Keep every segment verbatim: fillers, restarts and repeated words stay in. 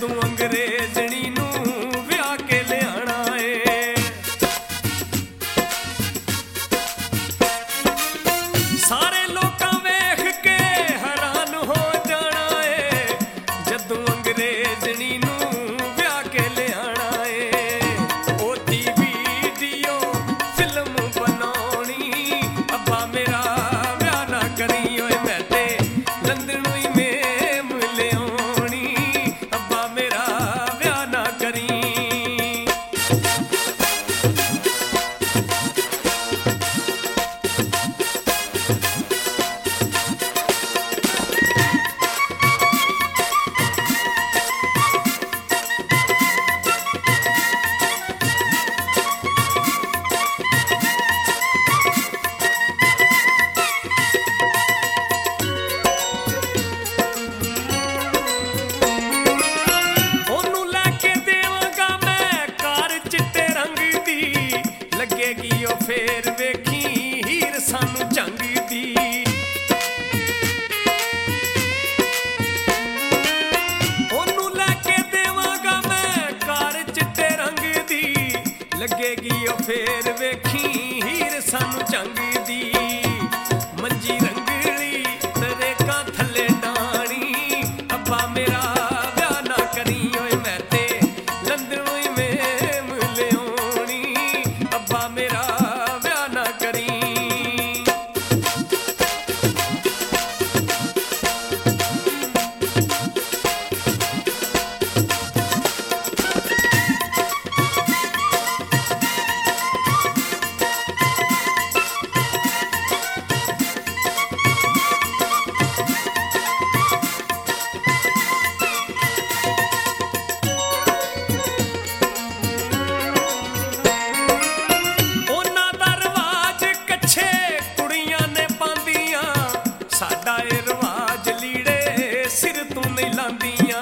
जदों अंग्रेजनी नू विआह के लियाना ए। सारे लोकां वेख के हैरान हो जाना ए, जदों अंग्रेजनी नू विआह के लियाना ए। ओदी वीडियो फिल्म बनाउणी, अब्बा मेरा विआह ना करी ओए, मैं ते लंदन ही मेम लियाउणी, अब्बा मेरा विआह ना करी। ओनू लैके देवांगा मैं कार चिट्टे रंग दी, लगेगी ओ फेर वेखी हीर सानू जंग दी। ओनू लैके देवांगा मैं कार चिट्टे रंग दी, लगेगी ओ फेर वेखी हीर सानू जंग दी। मंजी रंगली तरेका थल्ले डाणी, अब्बा मेरा विआह ना करी ओए, मैं ते लंदन ही मेम लियाउणी, अब्बा मेरा विआह ना करी। ਉਹਨਾਂ ਦਾ ਰਿਵਾਜ ਕੱਛੇ ਕੁੜੀਆਂ ਨੇ ਪਾਉਂਦੀਆਂ, ਸਾਡਾ ਇਹ ਰਿਵਾਜ ਲੀੜੇ ਸਿਰ ਤੋਂ ਨਹੀਂ ਲਾਂਦੀਆਂ।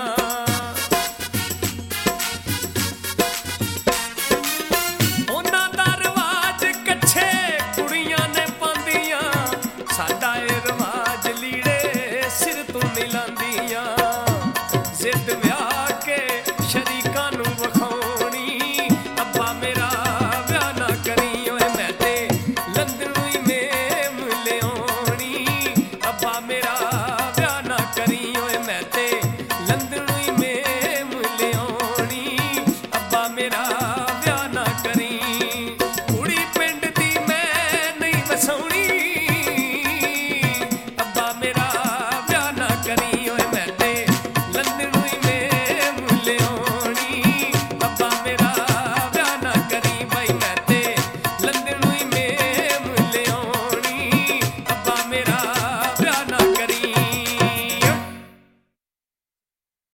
ਉਹਨਾਂ ਦਾ ਰਿਵਾਜ ਕੱਛੇ ਕੁੜੀਆਂ ਨੇ ਪਾਉਂਦੀਆਂ, ਸਾਡਾ ਇਹ ਰਿਵਾਜ ਲੀੜੇ ਸਿਰ ਤੋਂ ਨਹੀਂ ਲਾਂਦੀਆਂ। ਜ਼ਿੱਦ ਵਿਆਹ ਕੇ ਸ਼ਰੀਕਾਂ ਨੂੰ ਵਿਖਾਉਣੀ, ਅੱਬਾ ਮੇਰਾ ਵਿਆਹ ਨਾ ਕਰੀ ਓਏ, ਮੈਂ ਤੇ ਲੰਦਨ ਹੀ ਮੇਮ ਲਿਆਉਣੀ, ਅੱਬਾ ਮੇਰਾ